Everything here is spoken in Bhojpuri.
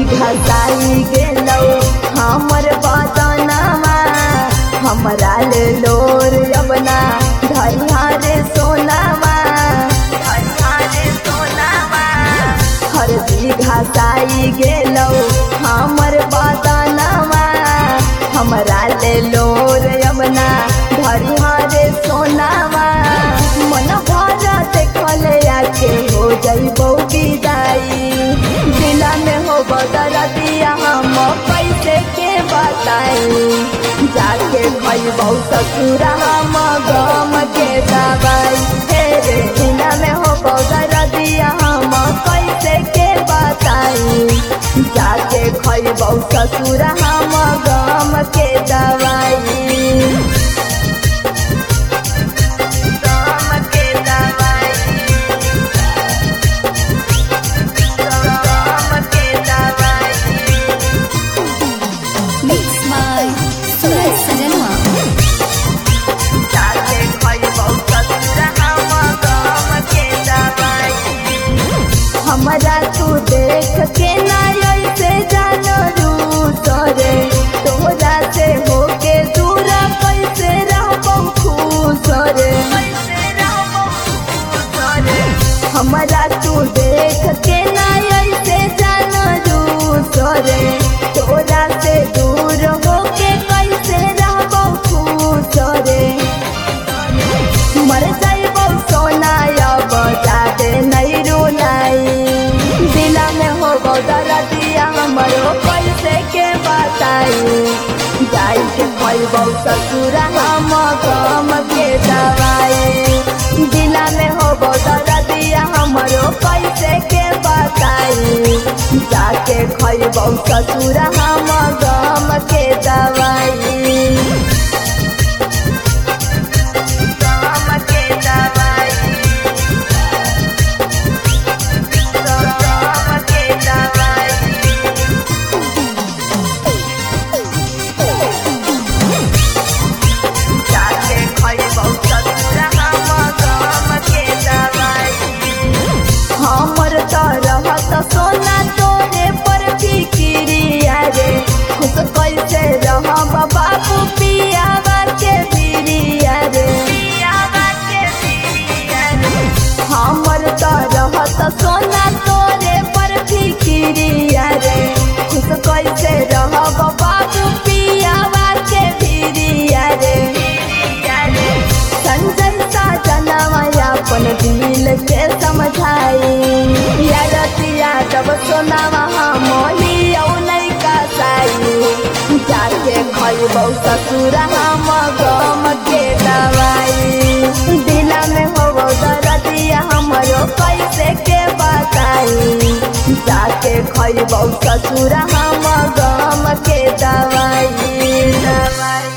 घसाई गेलौ हमर बदनमा हमरा ले लोर अपना धरिया रे सोनामा हरदी घसाई गेलौ हमर बदनमा हमरा ले लोर अपना धरिया रे सोनामा मन भरा देखल आके हो जइबौ विदाई दिला में हो बदल दिया हम कैसे के बताई जाके खइबौ ससुरा हम गम के दवाई हे रे दिला में हो बदल दिया हम कैसे के बताई जाके खइबौ ससुरा हम गम के दवाई हमरा तू देख के ना ऐसे जानो रूसरे तोरा से होके दूर कैसे रहबौ खुश रे हमरा तू देख के ना ऐसे जानो रूसरे तोरा से दूर होके कैसे रहबौ खुश रे मर जाइबौ सोना अब जादे नहीं रुलाई दिला में हो दरदिया हमरो कैसे के बताई जाई के खइबौ ससुरा हम गम के दवाई दिला में हो दरदिया हमरो कैसे के बताई जाके खइबौ ससुरा हम गम के दवाई सोना तोरे पर फिकिरिया रे खुश कैसे रहब बाबू पियावा के बिरिया रे हमर तो रहत सोना तोरे पर फिकिरिया रे खुश कैसे रहब बाबू पियावा के बिरिया रे संजय साजनवा अपन दिल के समझाई यारतिया जब सोनावा हम लियौ नहीं कसाई जाके खइबौ ससुरा हम गम के दवाई दिला में हो दरदिया हमरो कैसे के बताई जाके खइबौ ससुरा हम गम के दवाई